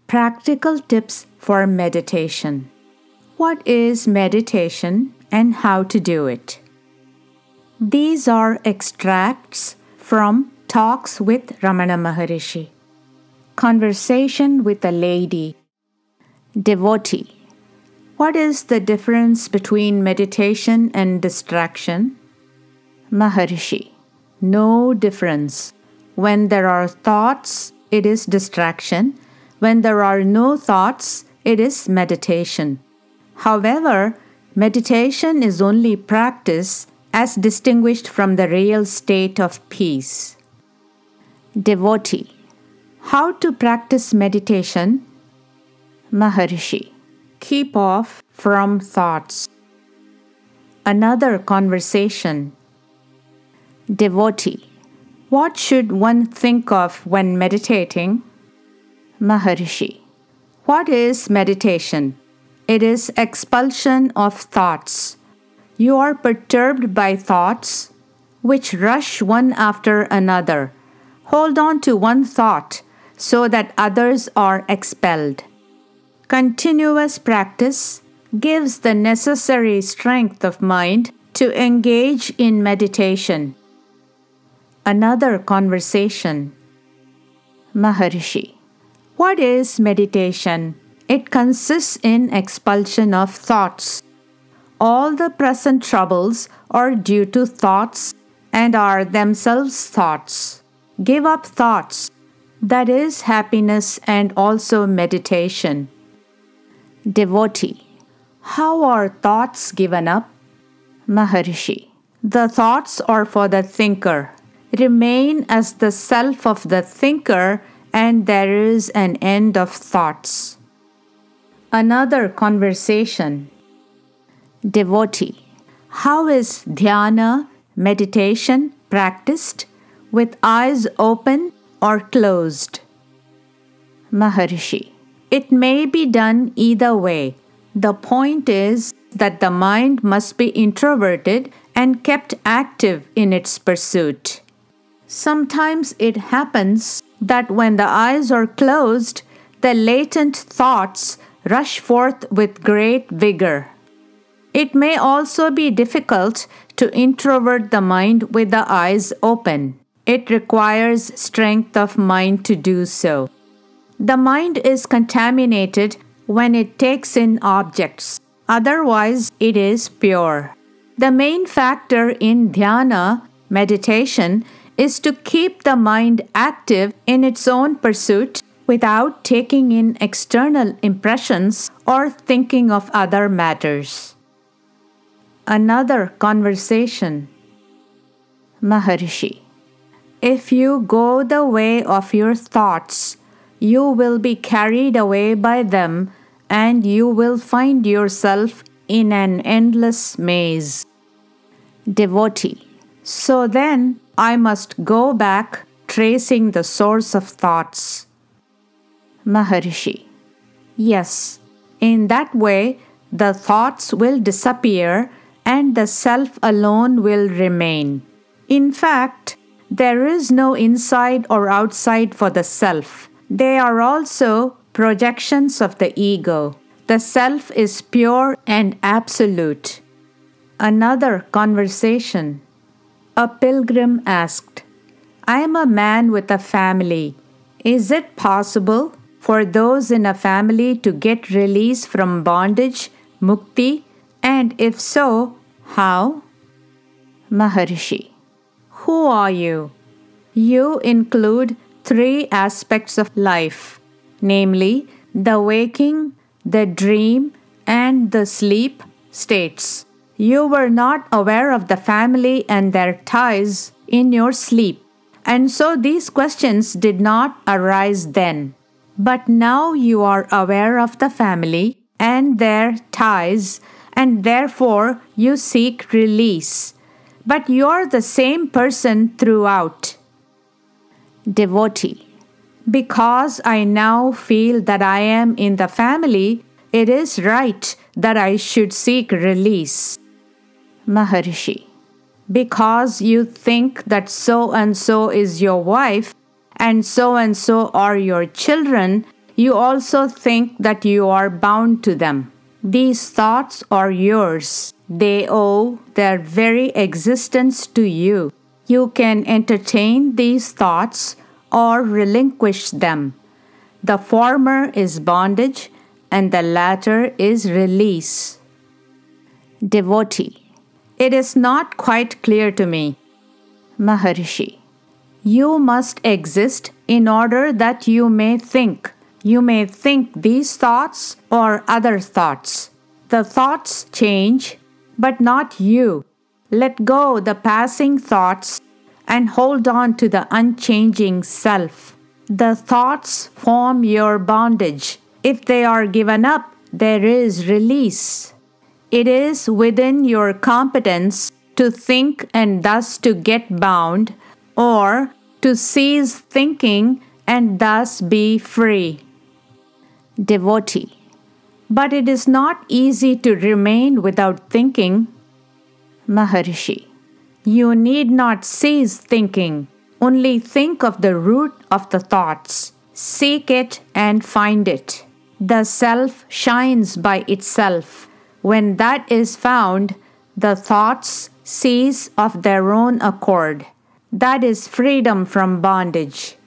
Practical tips for meditation. What is meditation and how to do it? These are extracts from Talks with Ramana Maharishi. Conversation with a lady. Devotee. What is the difference between meditation and distraction? Maharishi. No difference. When there are thoughts, it is distraction. When there are no thoughts, it is meditation. However, meditation is only practice as distinguished from the real state of peace. Devotee. How to practice meditation? Maharishi. Keep off from thoughts. Another conversation. Devotee. What should one think of when meditating? Maharishi. What is meditation? It is expulsion of thoughts. You are perturbed by thoughts which rush one after another. Hold on to one thought so that others are expelled. Continuous practice gives the necessary strength of mind to engage in meditation. Another conversation. Maharishi. What is meditation? It consists in expulsion of thoughts. All the present troubles are due to thoughts and are themselves thoughts. Give up thoughts. That is happiness and also meditation. Devotee. How are thoughts given up? Maharishi. The thoughts are for the thinker. Remain as the self of the thinker and there is an end of thoughts. Another conversation. Devotee. How is dhyana, meditation, practiced? With eyes open or closed? Maharishi. It may be done either way. The point is that the mind must be introverted and kept active in its pursuit. Sometimes it happens that when the eyes are closed, the latent thoughts rush forth with great vigor. It may also be difficult to introvert the mind with the eyes open. It requires strength of mind to do so. The mind is contaminated when it takes in objects. Otherwise, it is pure. The main factor in dhyana, meditation, is to keep the mind active in its own pursuit without taking in external impressions or thinking of other matters. Another conversation. Maharishi. If you go the way of your thoughts, you will be carried away by them and you will find yourself in an endless maze. Devotee. So then, I must go back tracing the source of thoughts. Maharishi. Yes, in that way, the thoughts will disappear and the self alone will remain. In fact, there is no inside or outside for the self. They are also projections of the ego. The self is pure and absolute. Another conversation. A pilgrim asked, I am a man with a family. Is it possible for those in a family to get release from bondage, mukti, and if so, how? Maharishi. Who are you? You include 3 aspects of life, namely the waking, the dream, and the sleep states. You were not aware of the family and their ties in your sleep, and so these questions did not arise then. But now you are aware of the family and their ties, and therefore you seek release. But you are the same person throughout. Devotee. Because I now feel that I am in the family, it is right that I should seek release. Maharishi. Because you think that so and so is your wife and so are your children, you also think that you are bound to them. These thoughts are yours. They owe their very existence to you. You can entertain these thoughts or relinquish them. The former is bondage and the latter is release. Devotee: It is not quite clear to me. Maharishi: You must exist in order that you may think. You may think these thoughts or other thoughts. The thoughts change, but not you. Let go the passing thoughts and hold on to the unchanging self. The thoughts form your bondage. If they are given up, there is release. It is within your competence to think and thus to get bound, or to cease thinking and thus be free. Devotee: But it is not easy to remain without thinking. Maharishi: You need not cease thinking. Only think of the root of the thoughts. Seek it and find it. The self shines by itself. When that is found, the thoughts cease of their own accord. That is freedom from bondage.